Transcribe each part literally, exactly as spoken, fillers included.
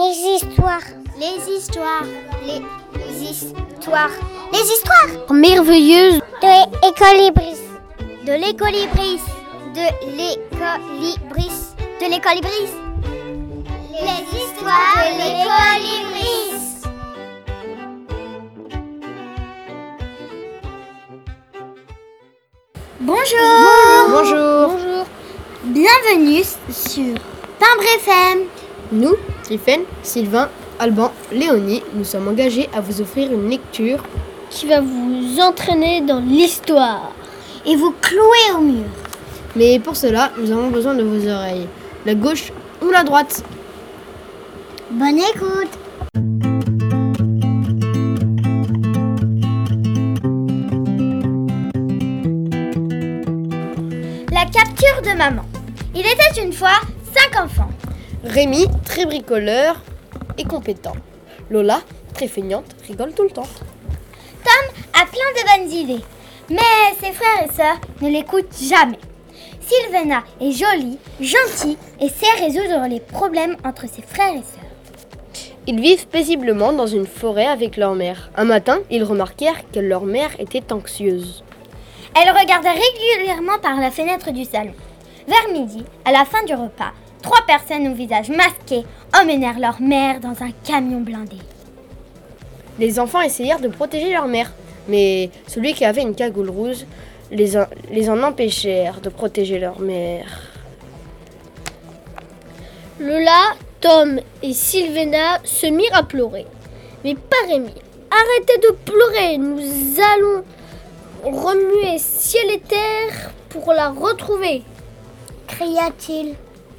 Les histoires. Les histoires. Les histoires. Les histoires merveilleuses de l'écolibris. De l'écolibris. De l'écolibris. De l'écolibris. Les histoires de l'écolibris. Bonjour. Bonjour. Bonjour. Bienvenue sur Timbre F M. Nous, Tiffen, Sylvain, Alban, Léonie, nous sommes engagés à vous offrir une lecture qui va vous entraîner dans l'histoire et vous clouer au mur. Mais pour cela, nous avons besoin de vos oreilles, la gauche ou la droite. Bonne écoute. La capture de maman. Il était une fois cinq enfants. Rémi, très bricoleur et compétent. Lola, très feignante, rigole tout le temps. Tom a plein de bonnes idées, mais ses frères et sœurs ne l'écoutent jamais. Sylvana est jolie, gentille et sait résoudre les problèmes entre ses frères et sœurs. Ils vivent paisiblement dans une forêt avec leur mère. Un matin, ils remarquèrent que leur mère était anxieuse. Elle regardait régulièrement par la fenêtre du salon. Vers midi, à la fin du repas, trois personnes au visage masqué emmenèrent leur mère dans un camion blindé. Les enfants essayèrent de protéger leur mère, mais celui qui avait une cagoule rouge les, en, les en empêchèrent de protéger leur mère. Lola, Tom et Sylvana se mirent à pleurer. Mais pas Rémi. Arrêtez de pleurer, nous allons remuer ciel et terre pour la retrouver, Cria-t-il.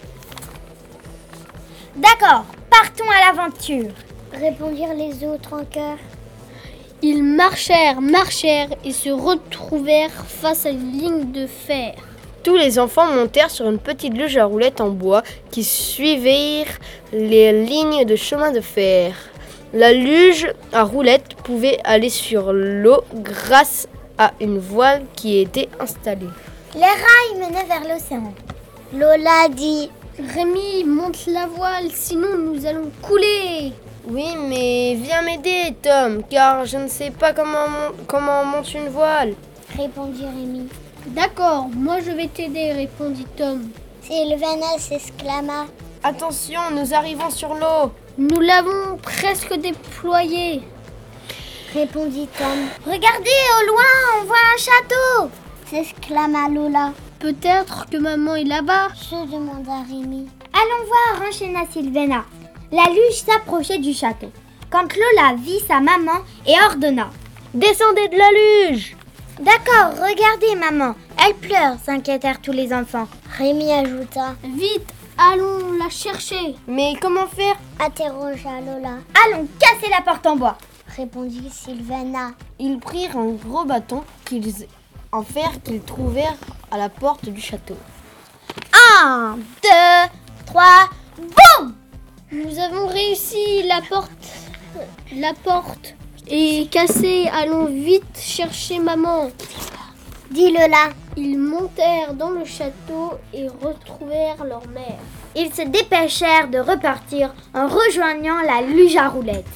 D'accord, partons à l'aventure, Répondirent les autres en chœur. Ils marchèrent, marchèrent et se retrouvèrent face à une ligne de fer. Tous les enfants montèrent sur une petite luge à roulettes en bois qui suivirent les lignes de chemin de fer. La luge à roulettes pouvait aller sur l'eau grâce à une voile qui était installée. Les rails menaient vers l'océan. Lola dit. Rémi, monte la voile, sinon nous allons couler. Oui, mais viens m'aider, Tom, car je ne sais pas comment, comment on monte une voile. Répondit Rémi. D'accord, moi je vais t'aider, répondit Tom. Sylvana s'exclama. Attention, nous arrivons sur l'eau. Nous l'avons presque déployé, Répondit Tom. Regardez, au loin, on voit un château, S'exclama Lola. Peut-être que maman est là-bas. Se demanda Rémi. Allons voir, enchaîna Sylvana. La luge s'approchait du château, quand Lola vit sa maman et ordonna. Descendez de la luge. D'accord, regardez maman, elle pleure, s'inquiétèrent tous les enfants. Rémi ajouta. Vite, allons la chercher. Mais comment faire? Interrogea Lola. Allons casser la porte en bois. Répondit Sylvana. Ils prirent un gros bâton qu'ils, en fer qu'ils trouvèrent à la porte du château. Un, deux, trois, boum! Nous avons réussi, la porte, la porte est cassée. Allons vite chercher maman. Dit Lola. Ils montèrent dans le château et retrouvèrent leur mère. Ils se dépêchèrent de repartir en rejoignant la luge à roulettes.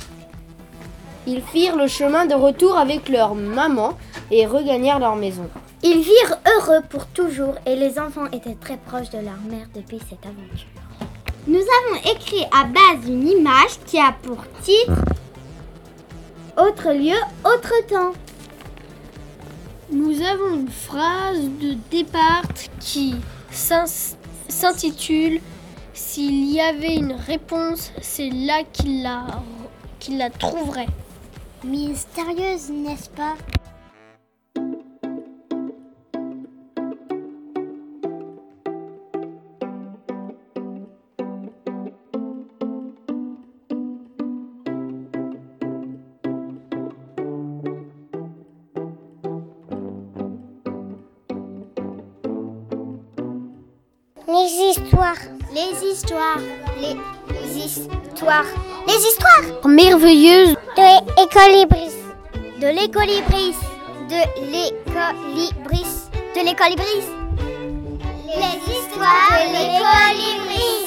Ils firent le chemin de retour avec leur maman et regagnèrent leur maison. Ils virent heureux pour toujours et les enfants étaient très proches de leur mère depuis cette aventure. Nous avons écrit à base d'une image qui a pour titre « Autre lieu, autre temps ». Nous avons une phrase de départ qui s'intitule « S'il y avait une réponse, c'est là qu'il la, qu'il la trouverait ». Mystérieuse, n'est-ce pas? Les histoires. Les histoires, les histoires, les histoires merveilleuses De l'écolibris. de l'écolibris, de l'écolibris, de l'écolibris. Les histoires de l'écolibris.